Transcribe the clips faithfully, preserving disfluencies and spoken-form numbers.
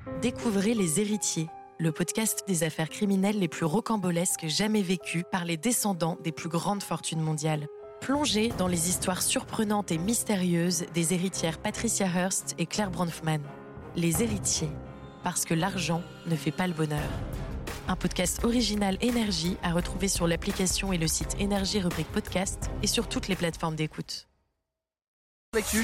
Découvrez Les Héritiers, le podcast des affaires criminelles les plus rocambolesques jamais vécues par les descendants des plus grandes fortunes mondiales. Plongez dans les histoires surprenantes et mystérieuses des héritières Patricia Hearst et Claire Bronfman. Les Héritiers, parce que l'argent ne fait pas le bonheur. Un podcast original Énergie à retrouver sur l'application et le site Énergie rubrique podcast et sur toutes les plateformes d'écoute. L'actu.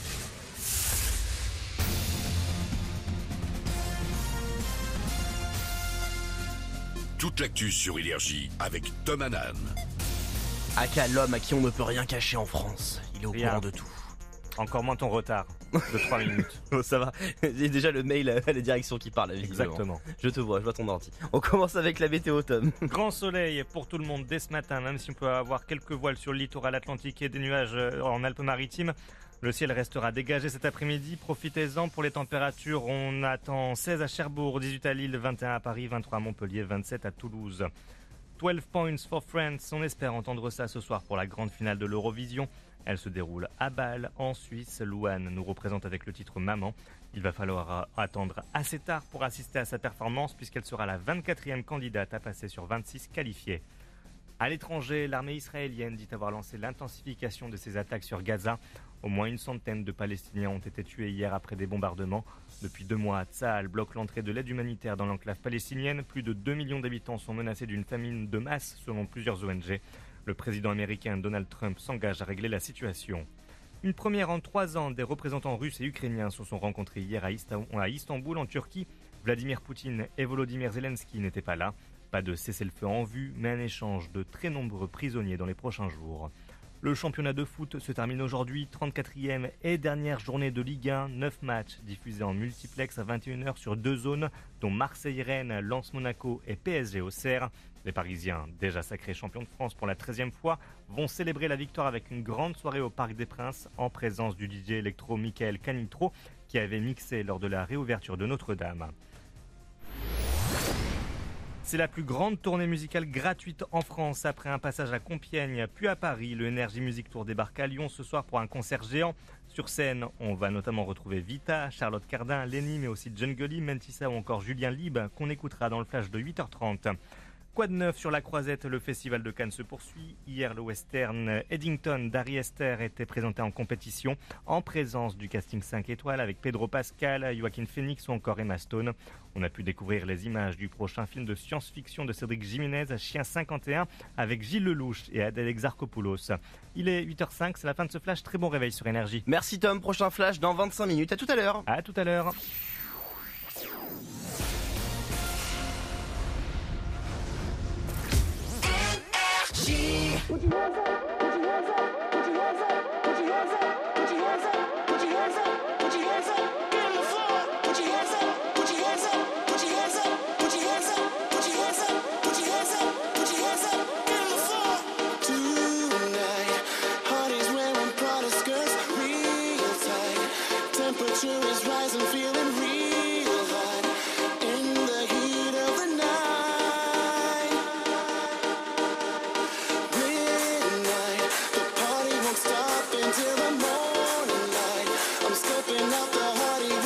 Toute l'actu sur Énergie avec Tom Hanan. Aka, l'homme à qui on ne peut rien cacher en France. Il est au Rien. courant de tout. Encore moins ton retard de trois minutes. Oh, ça va, j'ai déjà le mail à la direction qui parle. Exactement. Je te vois, je vois ton ordi. On commence avec la météo, Tom. Grand soleil pour tout le monde dès ce matin, même si on peut avoir quelques voiles sur le littoral atlantique et des nuages en Alpes-Maritimes. Le ciel restera dégagé cet après-midi, profitez-en pour les températures. On attend seize à Cherbourg, dix-huit à Lille, vingt et un à Paris, vingt-trois à Montpellier, vingt-sept à Toulouse. douze points for France, on espère entendre ça ce soir pour la grande finale de l'Eurovision. Elle se déroule à Bâle, en Suisse. Louane nous représente avec le titre Maman. Il va falloir attendre assez tard pour assister à sa performance puisqu'elle sera la vingt-quatrième candidate à passer sur vingt-six qualifiées. À l'étranger, l'armée israélienne dit avoir lancé l'intensification de ses attaques sur Gaza. Au moins une centaine de Palestiniens ont été tués hier après des bombardements. Depuis deux mois, Tsahal bloque l'entrée de l'aide humanitaire dans l'enclave palestinienne. Plus de deux millions d'habitants sont menacés d'une famine de masse selon plusieurs O N G. Le président américain Donald Trump s'engage à régler la situation. Une première en trois ans, des représentants russes et ukrainiens se sont rencontrés hier à Istanbul, en Turquie. Vladimir Poutine et Volodymyr Zelensky n'étaient pas là. Pas de cessez-le-feu en vue, mais un échange de très nombreux prisonniers dans les prochains jours. Le championnat de foot se termine aujourd'hui, trente-quatrième et dernière journée de Ligue un, neuf matchs diffusés en multiplex à vingt et une heures sur deux zones, dont Marseille-Rennes, Lens-Monaco et P S G-Auxerre. Les Parisiens, déjà sacrés champions de France pour la treizième fois, vont célébrer la victoire avec une grande soirée au Parc des Princes en présence du D J électro Michael Canitro qui avait mixé lors de la réouverture de Notre-Dame. C'est la plus grande tournée musicale gratuite en France après un passage à Compiègne puis à Paris. Le Energy Music Tour débarque à Lyon ce soir pour un concert géant. Sur scène, on va notamment retrouver Vita, Charlotte Cardin, Lenny, mais aussi Jungly, Mentissa ou encore Julien Lieb qu'on écoutera dans le flash de huit heures trente. Quoi de neuf sur la Croisette, le festival de Cannes se poursuit. Hier, le western Eddington d'Ari Aster était présenté en compétition en présence du casting cinq étoiles avec Pedro Pascal, Joaquin Phoenix ou encore Emma Stone. On a pu découvrir les images du prochain film de science-fiction de Cédric Jiménez, Chien cinquante et un, avec Gilles Lelouch et Adèle Exarchopoulos. Il est huit heures cinq, c'est la fin de ce flash. Très bon réveil sur Énergie. Merci Tom, prochain flash dans vingt-cinq minutes. À tout à l'heure. À tout à l'heure. Put your hands up, put your hands up, put your hands up, put your hands up, put your hands up, put your hands up, put your hands up, get on the floor, put your hands up, put your hands up, put your hands up, put your hands up, put your hands up, put your hands up, put your hands up, get on the floor. Tonight, heart is wearing Prada skirts, real tight. Temperature is rising, feeling real hot. In the heat of the night. Until the morning light, I'm stepping out the party.